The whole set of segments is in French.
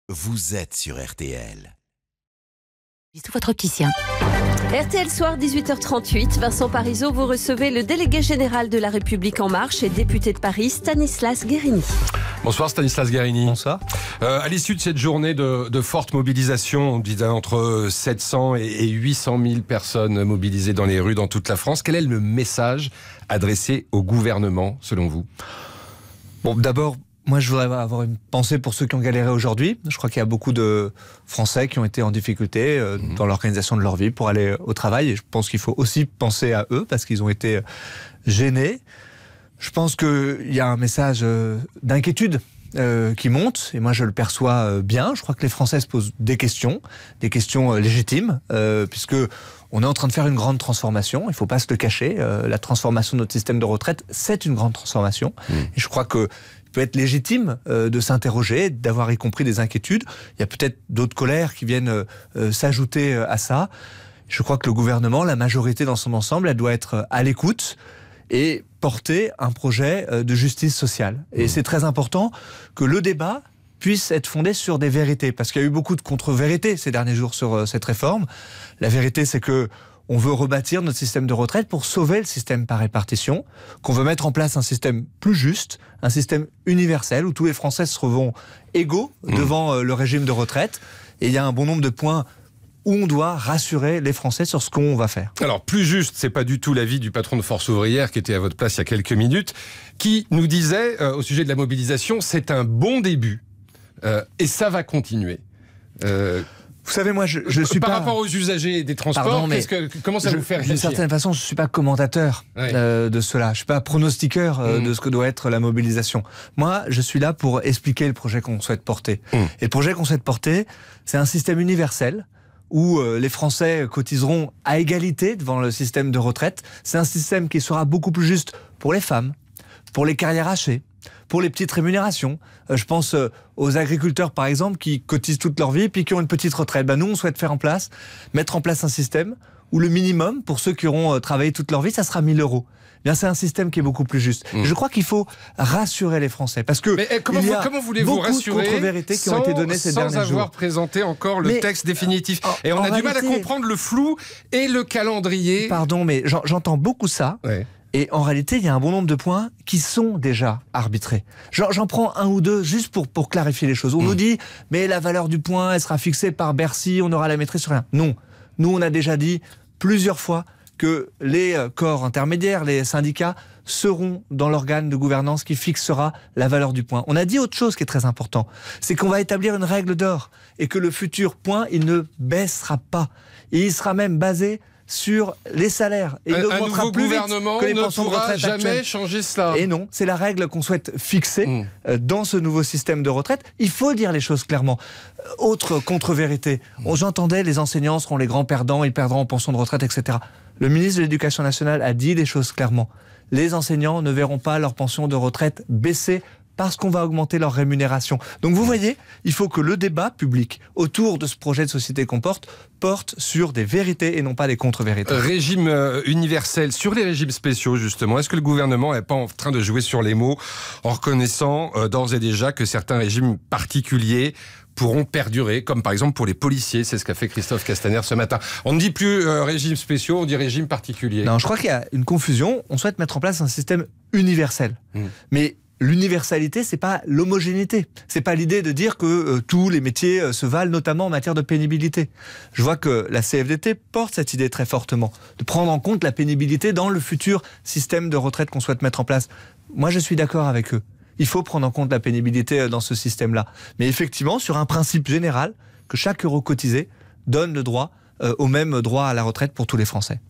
vous êtes sur RTL. Tout votre opticien. RTL Soir, 18h38. Vincent Parisot, vous recevez le délégué général de La République En Marche et député de Paris, Stanislas Guerini. Bonsoir Stanislas Guerini. Bonsoir. À l'issue de cette journée de forte mobilisation, on disait entre 700 et 800 000 personnes mobilisées dans les rues dans toute la France, quel est le message adressé au gouvernement selon vous ? Bon, d'abord, moi je voudrais avoir une pensée pour ceux qui ont galéré aujourd'hui. Je crois qu'il y a beaucoup de Français qui ont été en difficulté dans l'organisation de leur vie pour aller au travail. Et je pense qu'il faut aussi penser à eux parce qu'ils ont été gênés. Je pense qu'il y a un message d'inquiétude qui monte, et moi je le perçois bien. Je crois que les Français se posent des questions légitimes, puisque on est en train de faire une grande transformation, il ne faut pas se le cacher. La transformation de notre système de retraite, c'est une grande transformation. Et je crois qu'il peut être légitime de s'interroger, d'avoir y compris des inquiétudes. Il y a peut-être d'autres colères qui viennent s'ajouter à ça. Je crois que le gouvernement, la majorité dans son ensemble, elle doit être à l'écoute et porter un projet de justice sociale. Et c'est très important que le débat puisse être fondé sur des vérités, parce qu'il y a eu beaucoup de contre-vérités ces derniers jours sur cette réforme. La vérité, c'est que on veut rebâtir notre système de retraite pour sauver le système par répartition, qu'on veut mettre en place un système plus juste, un système universel, où tous les Français seront égaux devant le régime de retraite. Et il y a un bon nombre de points où on doit rassurer les Français sur ce qu'on va faire. Alors, plus juste, c'est pas du tout l'avis du patron de Force Ouvrière qui était à votre place il y a quelques minutes, qui nous disait, au sujet de la mobilisation, c'est un bon début, et ça va continuer. Vous savez, moi, je suis par pas... rapport aux usagers des transports, Pardon, comment ça vous fait réagir ? D'une certaine façon, je ne suis pas commentateur de cela. Je ne suis pas pronostiqueur de ce que doit être la mobilisation. Moi, je suis là pour expliquer le projet qu'on souhaite porter. Et le projet qu'on souhaite porter, c'est un système universel où les Français cotiseront à égalité devant le système de retraite. C'est un système qui sera beaucoup plus juste pour les femmes, pour les carrières hachées, pour les petites rémunérations. Je pense aux agriculteurs, par exemple, qui cotisent toute leur vie puis qui ont une petite retraite. Nous, on souhaite mettre en place un système où le minimum, pour ceux qui auront travaillé toute leur vie, ça sera 1 000 €. C'est un système qui est beaucoup plus juste. Je crois qu'il faut rassurer les Français, parce que comment voulez-vous rassurer de contre-vérités qui ont été données ces derniers jours. Sans avoir présenté encore le texte définitif. Et on a du mal à comprendre le flou et le calendrier. Pardon, mais j'entends beaucoup ça. Ouais. Et en réalité, il y a un bon nombre de points qui sont déjà arbitrés. J'en prends un ou deux juste pour clarifier les choses. On nous dit, mais la valeur du point, elle sera fixée par Bercy, on aura la maîtrise sur rien. Non. Nous, on a déjà dit plusieurs fois que les corps intermédiaires, les syndicats, seront dans l'organe de gouvernance qui fixera la valeur du point. On a dit autre chose qui est très important, c'est qu'on va établir une règle d'or et que le futur point, il ne baissera pas. Et il sera même basé sur les salaires. Et il nouveau plus gouvernement que les ne pensions de pourra retraite jamais actuelles. changer cela. Et non, c'est la règle qu'on souhaite fixer dans ce nouveau système de retraite. Il faut dire les choses clairement. Autre contre-vérité, j'entendais les enseignants seront les grands perdants, ils perdront en pension de retraite, etc. Le ministre de l'Éducation nationale a dit les choses clairement. Les enseignants ne verront pas leur pension de retraite baisser parce qu'on va augmenter leur rémunération. Donc vous voyez, il faut que le débat public autour de ce projet de société qu'on porte sur des vérités et non pas des contre-vérités. Régime universel, sur les régimes spéciaux justement, est-ce que le gouvernement n'est pas en train de jouer sur les mots en reconnaissant d'ores et déjà que certains régimes particuliers pourront perdurer, comme par exemple pour les policiers, c'est ce qu'a fait Christophe Castaner ce matin. On ne dit plus régime spéciaux, on dit régime particulier. Non, je crois qu'il y a une confusion. On souhaite mettre en place un système universel. Mais l'universalité, c'est pas l'homogénéité. C'est pas l'idée de dire que tous les métiers se valent, notamment en matière de pénibilité. Je vois que la CFDT porte cette idée très fortement, de prendre en compte la pénibilité dans le futur système de retraite qu'on souhaite mettre en place. Moi, je suis d'accord avec eux. Il faut prendre en compte la pénibilité dans ce système-là. Mais effectivement, sur un principe général, que chaque euro cotisé donne le droit au même droit à la retraite pour tous les Français.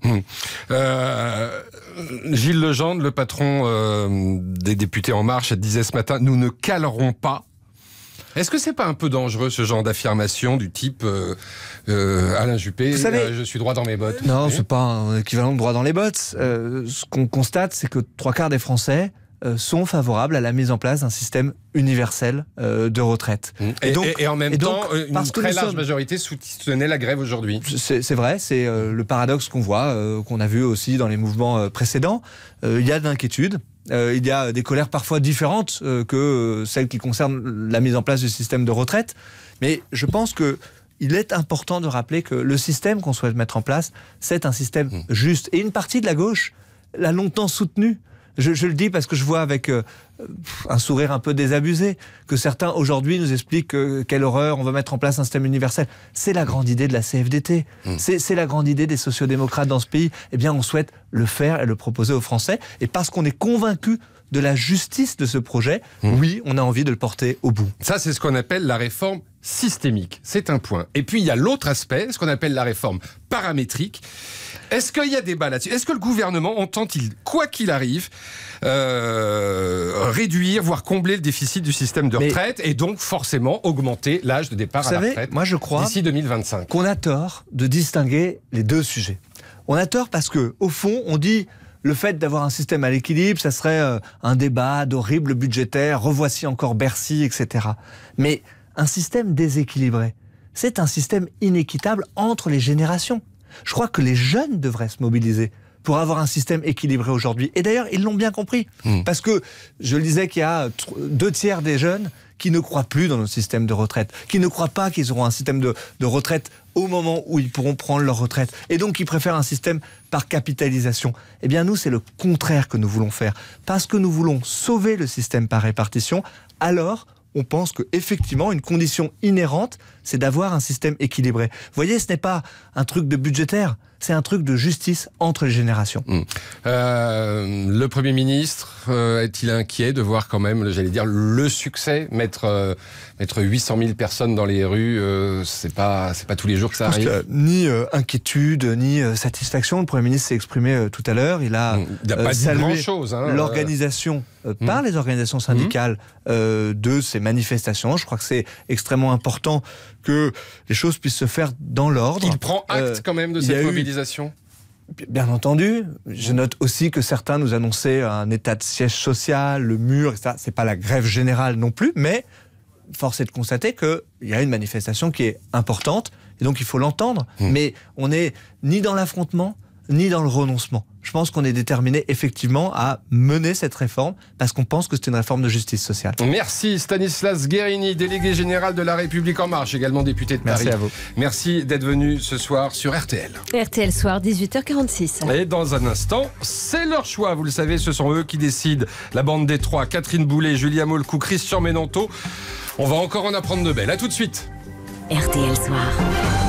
Gilles Legendre, le patron des députés En Marche, disait ce matin, nous ne calerons pas. Est-ce que c'est pas un peu dangereux ce genre d'affirmation du type Alain Juppé, vous savez, je suis droit dans mes bottes? Non, c'est pas un équivalent de droit dans les bottes. Ce qu'on constate, c'est que 3/4 des Français sont favorables à la mise en place d'un système universel de retraite. Et en même temps, une très large majorité soutenait la grève aujourd'hui. C'est vrai, c'est le paradoxe qu'on voit, qu'on a vu aussi dans les mouvements précédents. Il y a de l'inquiétude. Il y a des colères parfois différentes que celles qui concernent la mise en place du système de retraite. Mais je pense qu'il est important de rappeler que le système qu'on souhaite mettre en place, c'est un système juste. Et une partie de la gauche l'a longtemps soutenu. Je le dis parce que je vois avec un sourire un peu désabusé que certains aujourd'hui nous expliquent quelle horreur, on va mettre en place un système universel. C'est la grande idée de la CFDT, c'est la grande idée des sociodémocrates dans ce pays. Eh bien, on souhaite le faire et le proposer aux Français. Et parce qu'on est convaincu de la justice de ce projet, oui, on a envie de le porter au bout. Ça, c'est ce qu'on appelle la réforme systémique. C'est un point. Et puis, il y a l'autre aspect, ce qu'on appelle la réforme paramétrique. Est-ce qu'il y a débat là-dessus? Est-ce que le gouvernement entend-il, quoi qu'il arrive, réduire, voire combler le déficit du système de retraite et donc forcément augmenter l'âge de départ à la retraite moi je crois d'ici 2025 qu'on a tort de distinguer les deux sujets. On a tort parce que, au fond, on dit le fait d'avoir un système à l'équilibre, ça serait un débat d'horrible budgétaire, revoici encore Bercy, etc. Mais un système déséquilibré, c'est un système inéquitable entre les générations. Je crois que les jeunes devraient se mobiliser pour avoir un système équilibré aujourd'hui. Et d'ailleurs, ils l'ont bien compris. Parce que je le disais qu'il y a 2/3 des jeunes qui ne croient plus dans notre système de retraite, qui ne croient pas qu'ils auront un système de retraite au moment où ils pourront prendre leur retraite. Et donc, ils préfèrent un système par capitalisation. Eh bien, nous, c'est le contraire que nous voulons faire. Parce que nous voulons sauver le système par répartition, alors on pense qu'effectivement, une condition inhérente, c'est d'avoir un système équilibré. Vous voyez, ce n'est pas un truc de budgétaire, c'est un truc de justice entre les générations. Le Premier ministre, est-il inquiet de voir quand même, j'allais dire, le succès, mettre 800 000 personnes dans les rues, c'est pas tous les jours que ça arrive. Ni inquiétude, ni satisfaction. Le Premier ministre s'est exprimé tout à l'heure. Il a pas dit salué grand-chose, l'organisation par les organisations syndicales de ces manifestations. Je crois que c'est extrêmement important que les choses puissent se faire dans l'ordre. Il prend acte quand même de cette mobilisation. Bien entendu. Je note aussi que certains nous annonçaient un état de siège social, le mur, etc. C'est pas la grève générale non plus, mais force est de constater qu'il y a une manifestation qui est importante, et donc il faut l'entendre. Mais on n'est ni dans l'affrontement, ni dans le renoncement. Je pense qu'on est déterminé effectivement à mener cette réforme parce qu'on pense que c'est une réforme de justice sociale. Merci Stanislas Guerini, délégué général de La République En Marche, également député de Paris. Merci à vous. Merci d'être venu ce soir sur RTL. RTL Soir, 18h46. Et dans un instant, c'est leur choix. Vous le savez, ce sont eux qui décident. La bande des trois, Catherine Boulet, Julia Molcou, Christian Menanto. On va encore en apprendre de belles. À tout de suite. RTL Soir.